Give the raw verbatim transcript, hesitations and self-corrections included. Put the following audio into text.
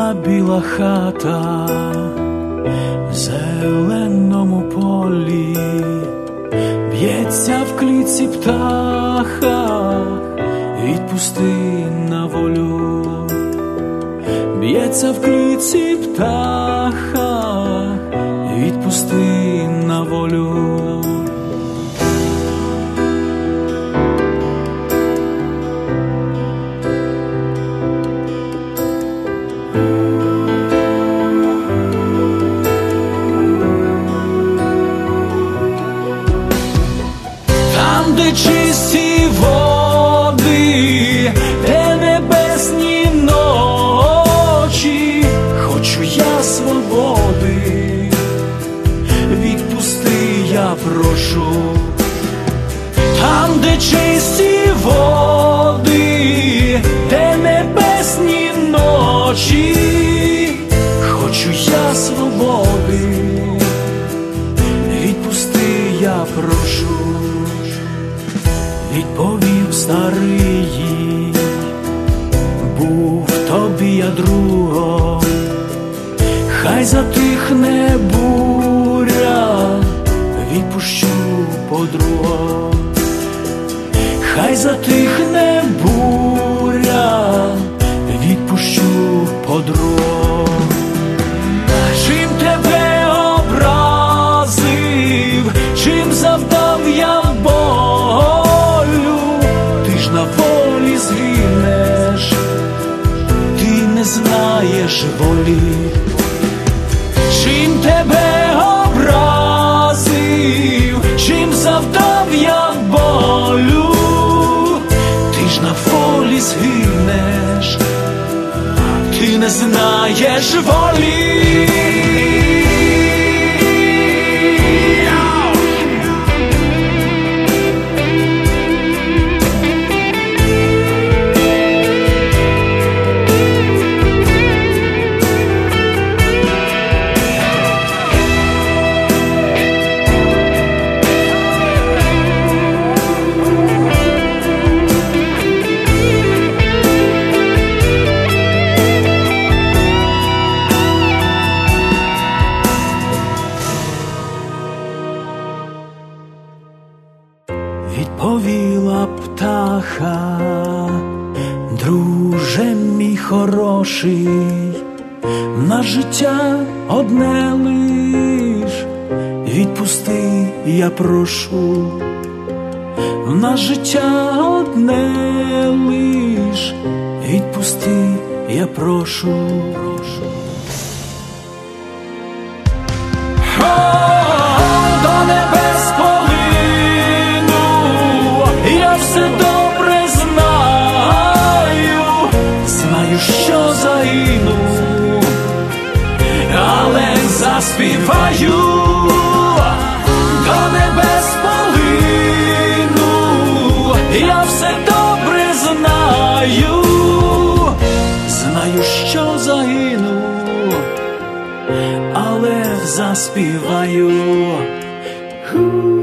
Моя біла хата в зеленому полі, б'ється в клітці птаха, відпусти на волю. Б'ється в клітці птаха, відпусти на волю. Де чисті води, де небесні ночі, хочу я свободи, відпусти, я прошу. Там, де чисті води, де небесні ночі, хочу я свободи, відпусти, я прошу. Відповів старий, був тобі я другом, хай затихне буря, відпущу подругу. Хай затихне буря, відпущу подругу. Чим тебе образив, чим завдав я болю, ти ж на волі згинеш, ти не знаєш волі. Чим тебе образив, чим завдав я болю, ти ж на волі згинеш, ти не знаєш волі. Відповіла птаха, друже мій хороший, на життя одне лиш, відпусти, я прошу. На життя одне лиш, відпусти, я прошу. Все добре знаю, знаю, що загину, але заспіваю, до небес полину. Я все добре знаю, знаю, що загину, але заспіваю.